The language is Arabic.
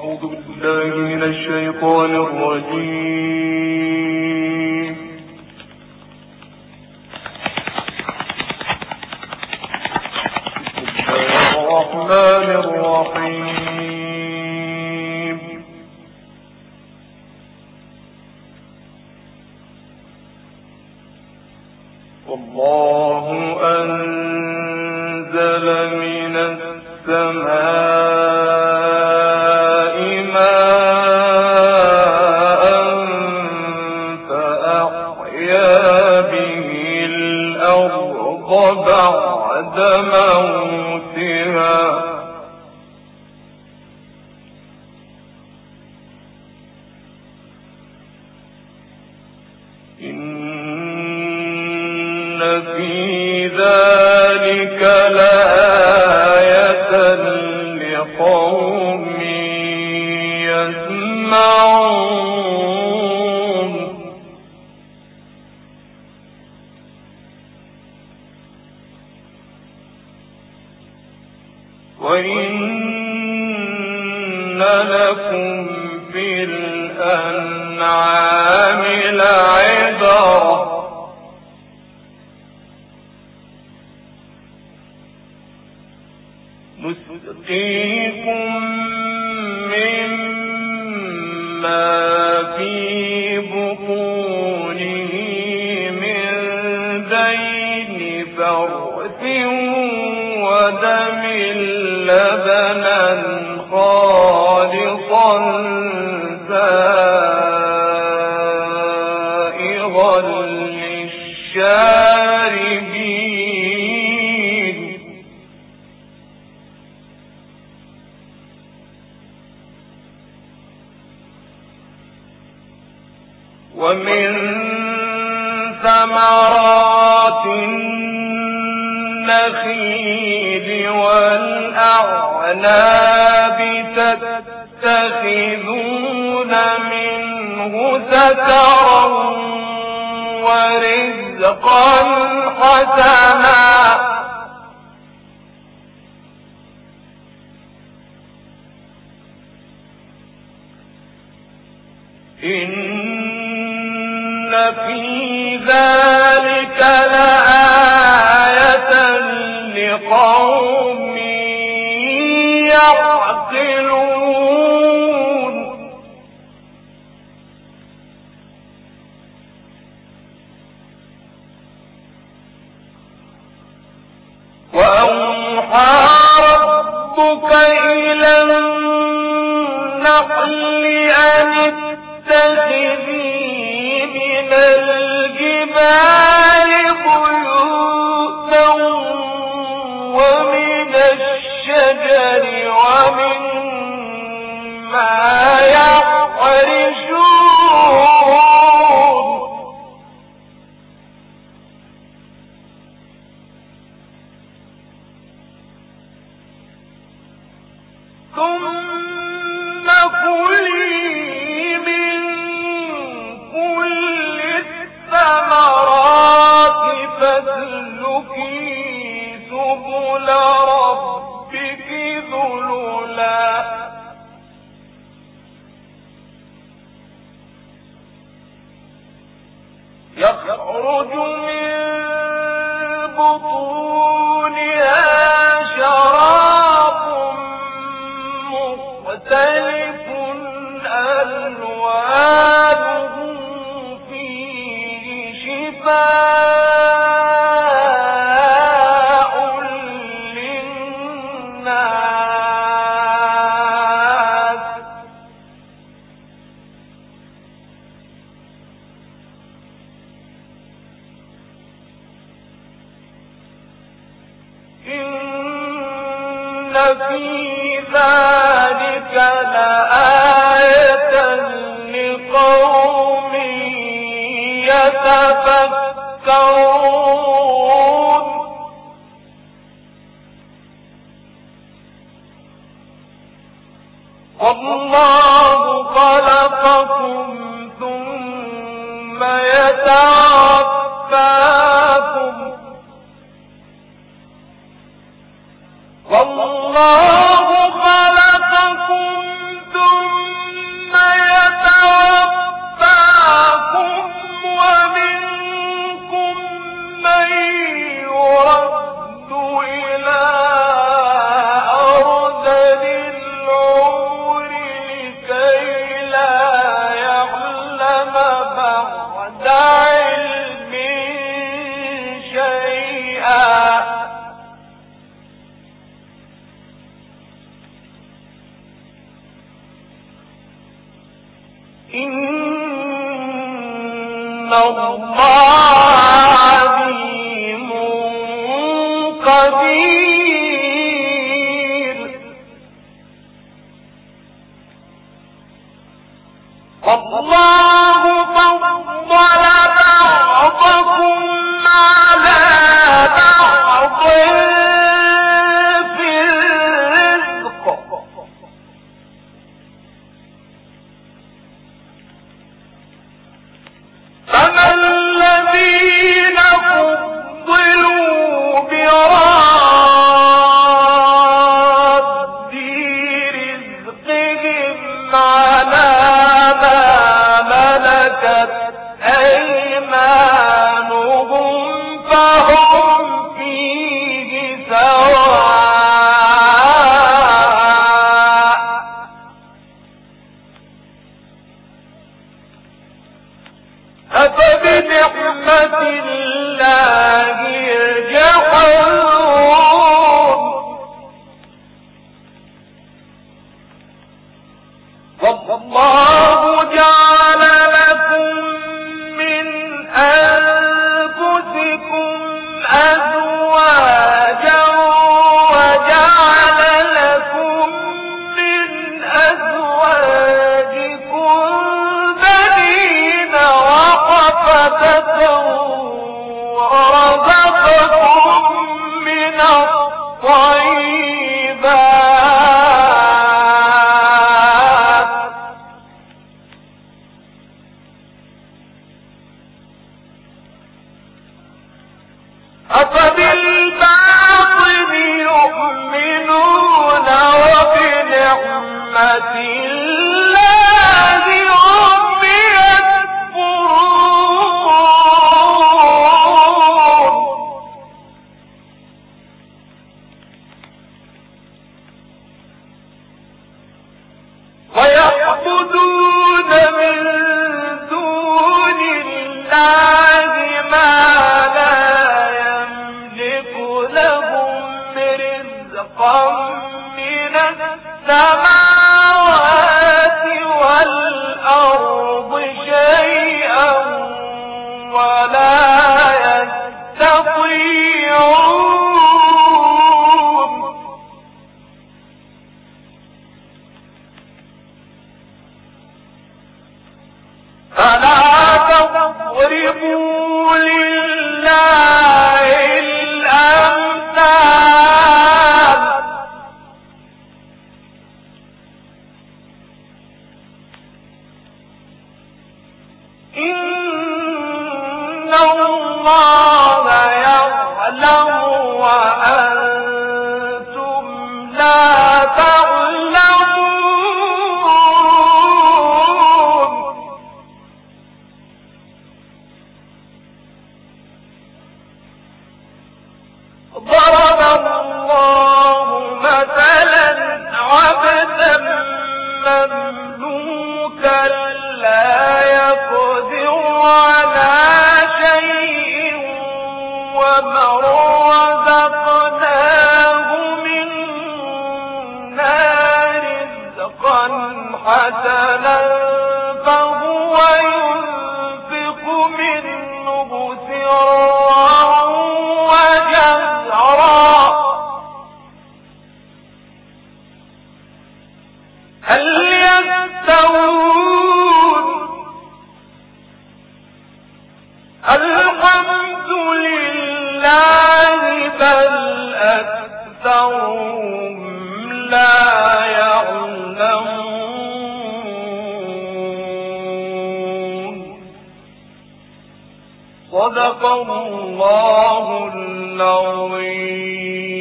أعوذ بالله من الشيطان الرجيم. بسم الله الرحمن الرحيم. والله أنزل من السماء ماء فأحيا به الأرض بعد موتها إن في ذلك لآية لقوم يسمعون. وإن لكم في الأنعام لعبرة نسقيكم مما في بطونه من بين فرث ودم لبنا خالصا سائغا للشاربين ومن ثمرات النخيل والأعناب تتخذون منه سكرا ورزقا حسنا إن في ذلك لآية لقوم يعقلون. وأوحى ربك إلى النحل أن اتخذي من الجبال بيوتا ومن الشجر ومما يعرشون ثم كلي من كل الثمرات فاسلكي سبل ربك ذللا يخرج من بطونها شراب مختلف ألوانه فيه شفاء للناس إن في ذلك لآية لقوم يتفكرون. والله خلقكم ثم يتوفاكم والله خلقكم ثم إن الله عليم قدير. والله فضل بعضكم على بعض في الرزق، فما الذين فضلوا براد رزقهم على ما ملكت أيمانهم فهم فيه سواء، أفبنعمة الله يجحدون. والله جعل لكم من أنفسكم أزواجا وجعل لكم من أزواجكم بنين وحفدة ورزقكم من الطيبات، أفبالباطل يؤمنون وبنعمة الله هم يكفرون. ويعبدون من دون الله ما لا يملك لهم رزقا من السماوات والأرض شيئا ولا يستطيعون. فلا تضربوا لله الأمثال، إن الله يعلم وأنتم لا تعلمون. ضرب الله مثلا عبدا مملوكا لا يقدر على شيء ومن رزقناه منا رزقا حسنا فهو ينفق منه سرا وجهرا، هل يستوون؟ الحمد لله بل أكثرهم لا يعلمون. صدق الله العظيم.